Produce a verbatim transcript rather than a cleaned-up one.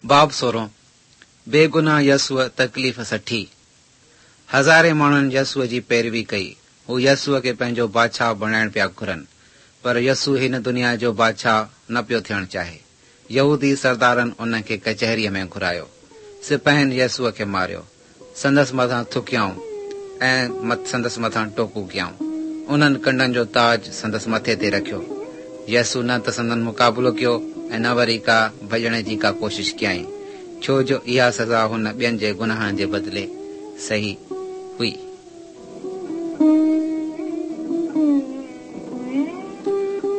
बाब सोरो बेगुनाह यसुअ तकलीफ़ सठी। हज़ारे माण्हुनि यसुअ जी पैरवी कई। हू यसुअ खे पंहिंजो बादशाह बणाइण पिया घुरनि, पर यसु हिन दुनिया जो बादशाह न पियो थियणु चाहे। यहूदी सरदारनि उन खे कचहरीअ में घुरायो। सिपाहियुनि यसुअ खे मारियो, संदसि मथां थुकियाऊं ऐं संदसि मथां टोकू कयाऊं। उन्हनि कंडनि जो ताज संदसि मथे ते रखियो। यसु न त संदन मुक़ाबिलो कयो ऐं न वरी का भॼण जी का कोशिश कयईं, छो जो इहा सज़ा हुन ॿियनि जे गुनाहनि जे बदिले सही हुई।